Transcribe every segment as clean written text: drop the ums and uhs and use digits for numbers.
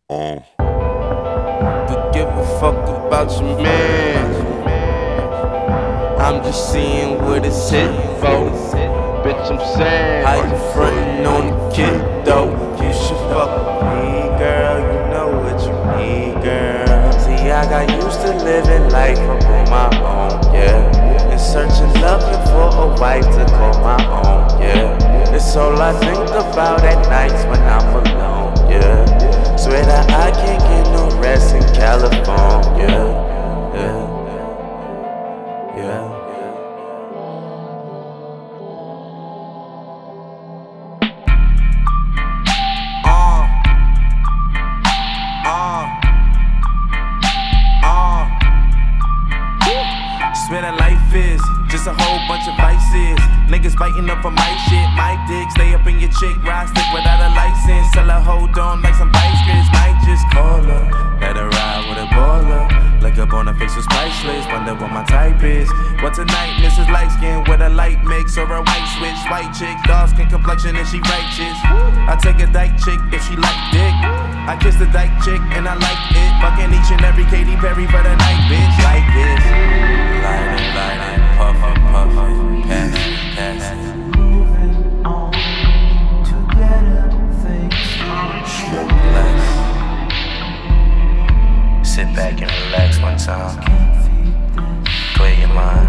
But give a fuck about your man. I'm just seeing what it's hit for. Bitch, I'm saying, how you frontin' on the kid though? You should fuck with me, girl. You know what you need, girl. See, I got used to living life up on my own, yeah. And searching, looking for a wife to call my own, yeah. It's all I think about at nights when I'm alone, yeah. Swear that I can't get no rest in California, yeah. Yeah. Swear that life is just a whole bunch of vices. Niggas biting up on my shit, my dick. Stay up in your chick, ride stick without a license. Tell her hold on like some vice grids. Might just call her, let her ride with a baller. Look up on her face was priceless. Wonder what my type is. What tonight, Mrs. Light Skin with a light mix or a white switch. White chick, dark skin complexion and she righteous. I take a dyke chick if she like dick. I kiss the dyke chick and I like it. Fucking each and every Katy Perry for the night, bitch. Like this. Lightin', puffin', passin'. Moving on to better things. Smoke less. Sit back and relax one time. Clear your mind.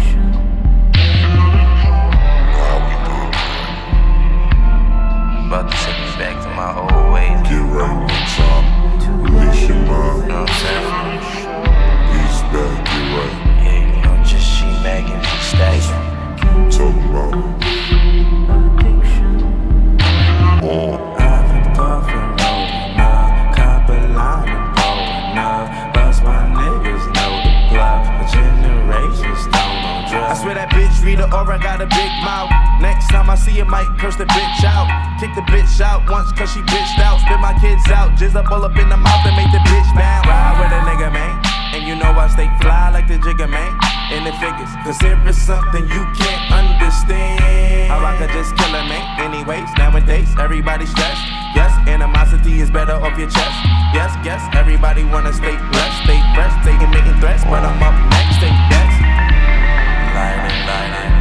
About to take me back to my old ways. Get right one time, release your mind. You know what I'm saying? Ease back, get right. Yeah, you know, just she magging, she stacking. Talking about I've been puffin', rollin' up, cop a line and blowin' up. Bust my niggas know the plug, but generations don't know drugs. I swear that bitch read her aura, got a big mouth. Next time I see her, might curse the bitch out. Kick the bitch out once cause she bitched out. Spit my kids out, jizz up all up in the mouth and make the bitch bound. Ride with a nigga, man. And you know I stay fly like the Jigga Man in the figures. Cause there is something you can't understand. How I could just kill a man. Anyways, nowadays, everybody stressed. Yes, animosity is better off your chest. Yes, everybody wanna stay blessed. Stay fresh, they can making threats. But I'm up next, take bets. Lightin',